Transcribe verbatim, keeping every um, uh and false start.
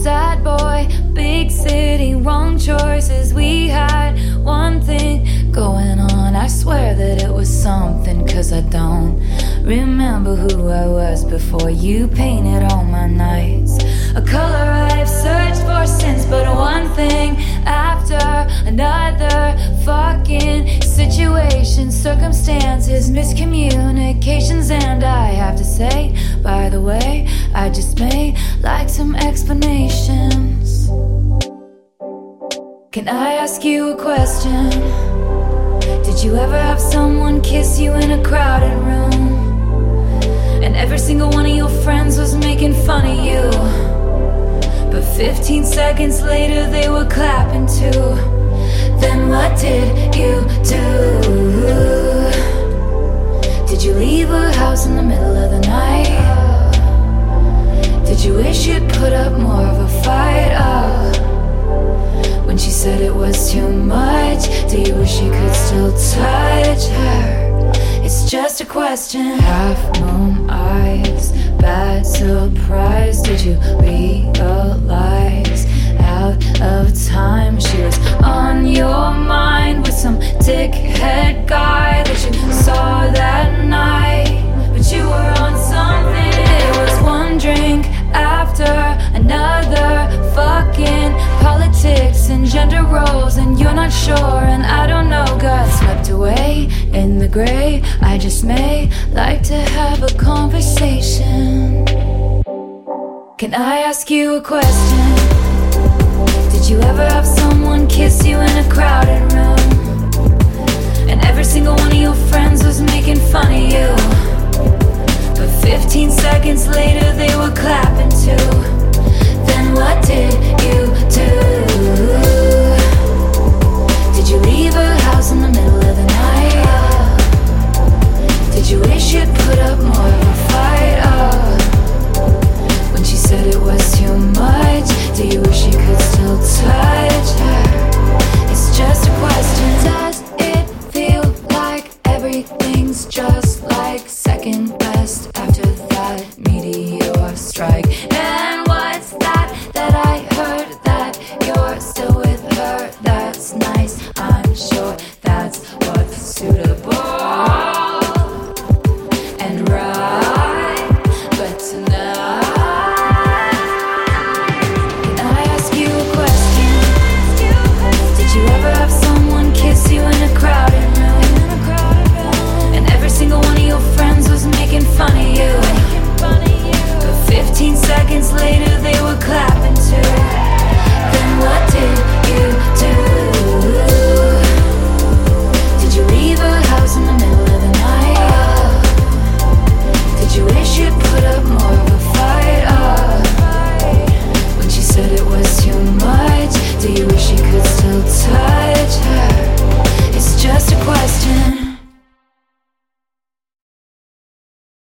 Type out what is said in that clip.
sad boy, big city, wrong choices. We had one thing going on. I swear that it was something, cause I don't remember who I was before you painted all my nights a color I've searched for since. But one thing after another, fucking situations, circumstances, miscommunications. And I have to say, by the way, I just may like some explanations. Can I ask you a question? Did you ever have someone kiss you in a crowded room, and every single one of your friends was making fun of you, but fifteen seconds later they were clapping too? Then what did you do? Did you leave her house in the middle of the night? Did you wish you'd put up more of a fight? Oh, when she said it was too much, do you wish you could still touch her? It's just a question. Half moon eyes, bad surprise. Did you realize out of time she was on your mind with some dickhead guy that you saw that night? But you were on something. It was one drink after another, fucking politics and gender roles, and you're not sure, and I don't know. Got swept away in the gray. I just may like to have a conversation. Can I ask you a question? Did you ever have someone kiss you in a crowded room, and every single one of your friends was making fun of you, but fifteen seconds later they were clapping too? Then what did you do? Did you leave her house in the middle of the night? Did you wish you'd put up more of a fight? Oh, when she said it was too much, do you wish you could still touch her? It's just a question. Does it feel like everything's just like second best after that meteor strike?